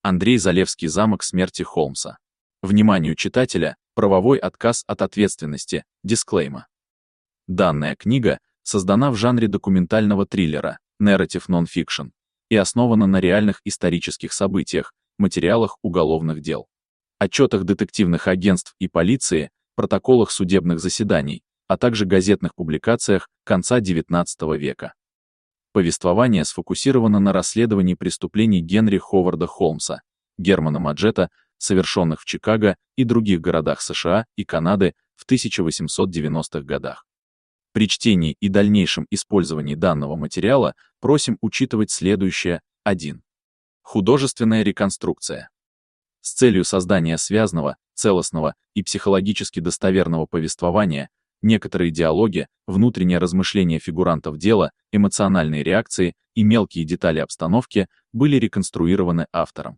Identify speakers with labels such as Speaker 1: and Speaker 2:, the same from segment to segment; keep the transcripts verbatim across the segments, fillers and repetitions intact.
Speaker 1: Андрей Залевский «Замок смерти Холмса». Вниманию читателя, правовой отказ от ответственности, дисклеймер. Данная книга создана в жанре документального триллера, narrative non-fiction, и основана на реальных исторических событиях, материалах уголовных дел, отчетах детективных агентств и полиции, протоколах судебных заседаний, а также газетных публикациях конца девятнадцатого века. Повествование сфокусировано на расследовании преступлений Генри Ховарда Холмса, Германа Маджета, совершенных в Чикаго и других городах США и Канады в тысяча восемьсот девяностых годах. При чтении и дальнейшем использовании данного материала просим учитывать следующее. один. Художественная реконструкция. С целью создания связанного, целостного и психологически достоверного повествования, некоторые диалоги, внутреннее размышление фигурантов дела, эмоциональные реакции и мелкие детали обстановки были реконструированы автором.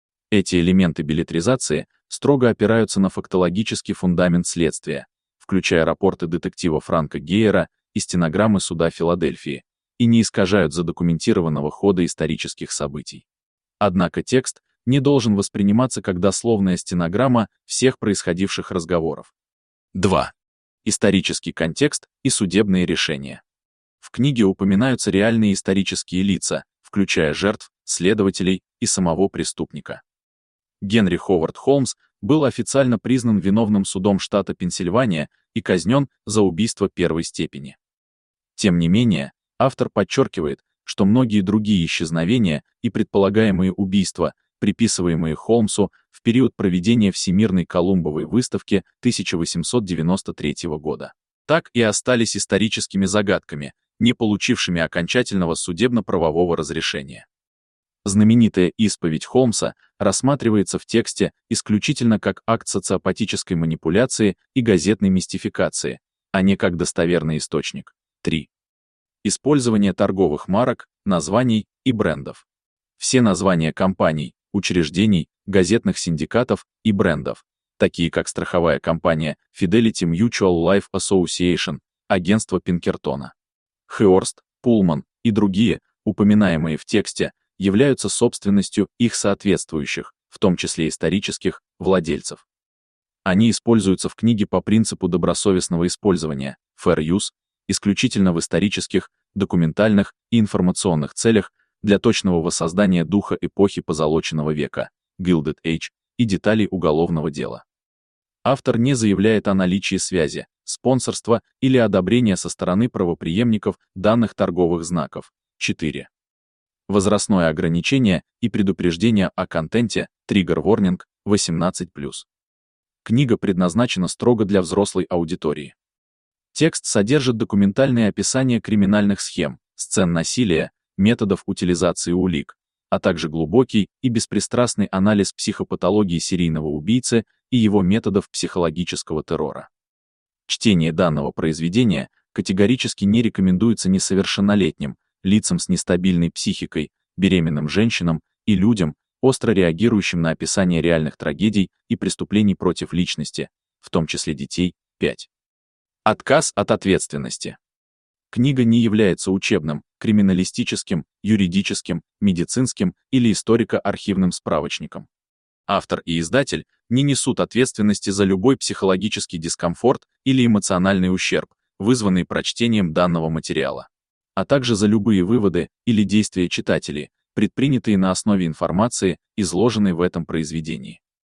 Speaker 1: Эти элементы беллетризации строго опираются на фактологический фундамент следствия, включая рапорты детектива Франка Гейера и стенограммы суда Филадельфии, и не искажают задокументированного хода исторических событий. Однако текст не должен восприниматься как дословная стенограмма всех происходивших разговоров. два. Исторический контекст и судебные решения. В книге упоминаются реальные исторические лица, включая жертв, следователей и самого преступника. Генри Ховард Холмс был официально признан виновным судом штата Пенсильвания и казнен за убийство первой степени. Тем не менее, автор подчеркивает, что многие другие исчезновения и предполагаемые убийства, приписываемые Холмсу в период проведения Всемирной Колумбовой выставки тысяча восемьсот девяносто третьего года, так и остались историческими загадками, не получившими окончательного судебно-правового разрешения. Знаменитая исповедь Холмса рассматривается в тексте исключительно как акт социопатической манипуляции и газетной мистификации, а не как достоверный источник. три. Использование торговых марок, названий и брендов. Все названия компаний, учреждений, газетных синдикатов и брендов, такие как страховая компания Fidelity Mutual Life Association, агентство Пинкертона, Hearst, Pullman и другие, упоминаемые в тексте, являются собственностью их соответствующих, в том числе исторических, владельцев. Они используются в книге по принципу добросовестного использования, fair use, исключительно в исторических, документальных и информационных целях для точного воссоздания духа эпохи позолоченного века, Gilded Age, и деталей уголовного дела. Автор не заявляет о наличии связи, спонсорства или одобрения со стороны правопреемников данных торговых знаков. четыре. Возрастное ограничение и предупреждение о контенте, триггер warning, восемнадцать плюс. Книга предназначена строго для взрослой аудитории. Текст содержит документальные описания криминальных схем, сцен насилия, методов утилизации улик, а также глубокий и беспристрастный анализ психопатологии серийного убийцы и его методов психологического террора. Чтение данного произведения категорически не рекомендуется несовершеннолетним, лицам с нестабильной психикой, беременным женщинам и людям, остро реагирующим на описание реальных трагедий и преступлений против личности, в том числе детей. пять. Отказ от ответственности. Книга не является учебным, криминалистическим, юридическим, медицинским или историко-архивным справочником. Автор и издатель не несут ответственности за любой психологический дискомфорт или эмоциональный ущерб, вызванный прочтением данного материала, а также за любые выводы или действия читателей, предпринятые на основе информации, изложенной в этом произведении.